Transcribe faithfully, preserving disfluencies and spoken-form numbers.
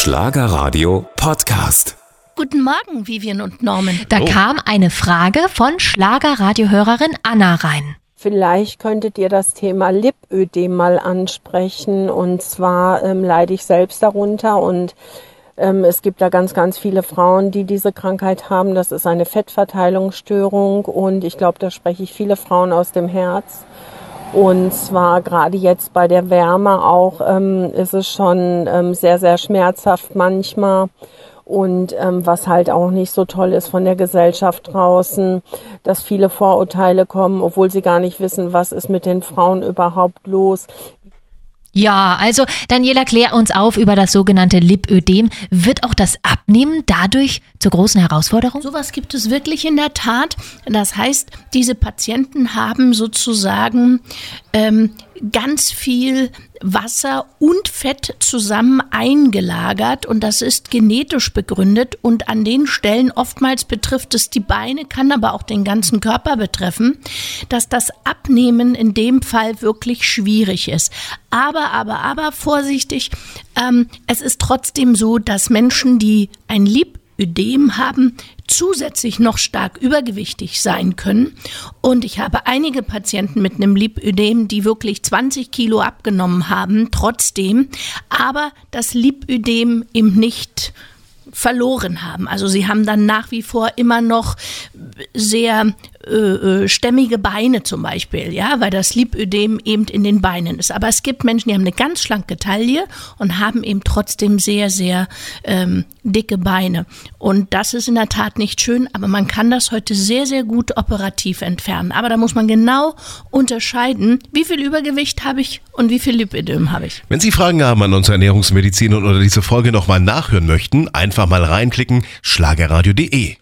Schlagerradio Podcast. Guten Morgen, Vivian und Norman. Da Oh. kam eine Frage von Schlagerradiohörerin Anna rein. Vielleicht könntet ihr das Thema Lipödem mal ansprechen. Und zwar ähm, leide ich selbst darunter und ähm, es gibt da ganz, ganz viele Frauen, die diese Krankheit haben. Das ist eine Fettverteilungsstörung und ich glaube, da spreche ich viele Frauen aus dem Herz. Und zwar gerade jetzt bei der Wärme auch ähm, ist es schon ähm, sehr, sehr schmerzhaft manchmal. Und ähm, was halt auch nicht so toll ist von der Gesellschaft draußen, dass viele Vorurteile kommen, obwohl sie gar nicht wissen, was ist mit den Frauen überhaupt los. Ja, also Daniela, klär uns auf über das sogenannte Lipödem. Wird auch das Abnehmen dadurch zur großen Herausforderung? Sowas gibt es wirklich in der Tat. Das heißt, diese Patienten haben sozusagen ähm, ganz viel Wasser und Fett zusammen eingelagert und das ist genetisch begründet und an den Stellen, oftmals betrifft es die Beine, kann aber auch den ganzen Körper betreffen, dass das Abnehmen in dem Fall wirklich schwierig ist. Aber, aber, aber vorsichtig, ähm, es ist trotzdem so, dass Menschen, die ein Lipödem haben, zusätzlich noch stark übergewichtig sein können. Und ich habe einige Patienten mit einem Lipödem, die wirklich zwanzig Kilo abgenommen haben, trotzdem, aber das Lipödem eben nicht verloren haben. Also sie haben dann nach wie vor immer noch sehr äh, stämmige Beine zum Beispiel, ja, weil das Lipödem eben in den Beinen ist. Aber es gibt Menschen, die haben eine ganz schlanke Taille und haben eben trotzdem sehr, sehr ähm, dicke Beine. Und das ist in der Tat nicht schön, aber man kann das heute sehr, sehr gut operativ entfernen. Aber da muss man genau unterscheiden, wie viel Übergewicht habe ich und wie viel Lipödem habe ich. Wenn Sie Fragen haben an unsere Ernährungsmedizin oder diese Folge nochmal nachhören möchten, einfach mal reinklicken, schlagerradio punkt de.